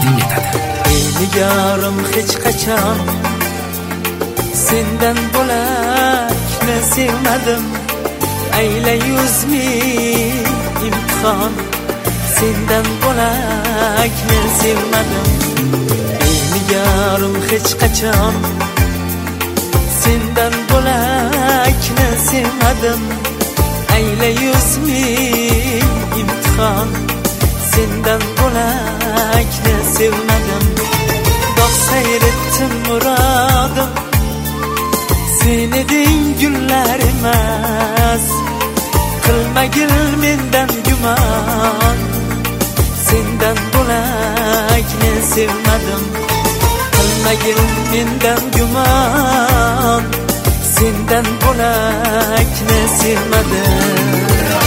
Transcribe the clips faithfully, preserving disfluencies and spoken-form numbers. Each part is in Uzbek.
taqdim etadi. Ey nigorim hech qachon sendan bo'lakni sevmadim. Ayla yuz ming imtihon sendan bo'lakni sevmadim. Ey nigorim hech qachon sendan bo'lakni sevmadim. Ayla yuz ming imtihon sendan bo'lakni sevmadim. Dog' sayrettim muradim sen eding gullar emas. Qilmagil mendan gumon sendan bo'lakni sevmadim. Qilmagil mendan gumon sendan bo'lakni sevmadim.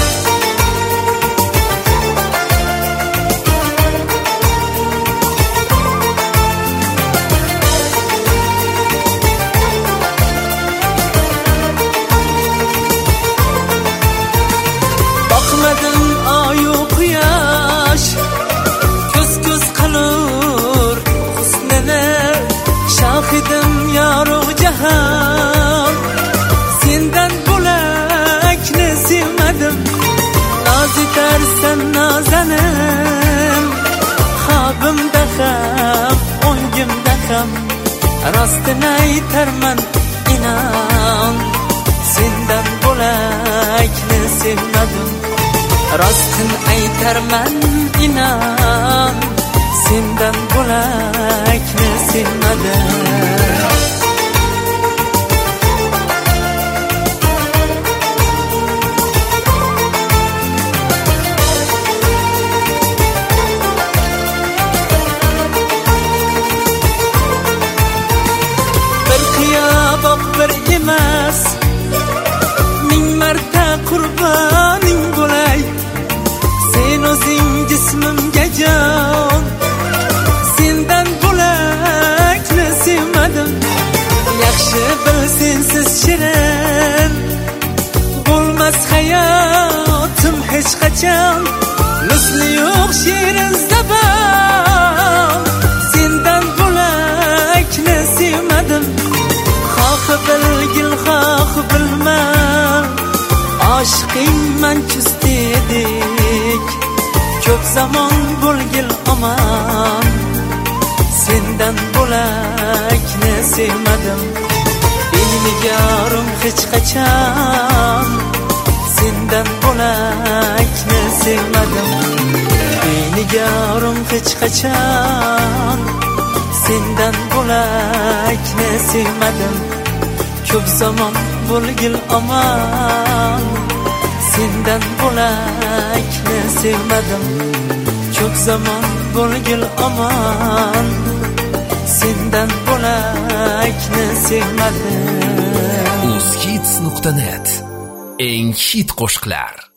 Bakmadım ayu quyosh ko'z ko'z qilur husnini. Shohidim yorug' jahon sendan bo'lakni sevmadim. Noz etarsan nozanim xobimda ham o'ngimda ham. Rostini aytarman inon sendan bo'lakni sevmadim. Rostini aytarman inon sendan bo'lakni sevmadim. Bir qiyoboq bir emas ming marta qurboning bo'lay. Sen o'zing jismimga jon sendan bo'lakni sevmadim. Yaxshi bil sensiz shirin bo'lmas hayotim hech qachon. Misli yo'q shirin zabon sendan bo'lakni sevmadim. Xohi bilgil xohi bilma oshiqingman chust edik. Ko'p zamon bo'lgil omon sendan bo'lakni sevmadim. Ey nigorim hech qachon sendan bo'lakni sevmadim. Ey nigorim hech qachon sendan bo'lakni sevmadim. Ko'p zamon bo'lgil omon sendan bo'lakni sevmadim. Ko'p zamon bo'lgil omon sendan bo'lakni sevmadim. uz hits nuqta net eng hit qo'shiqlar.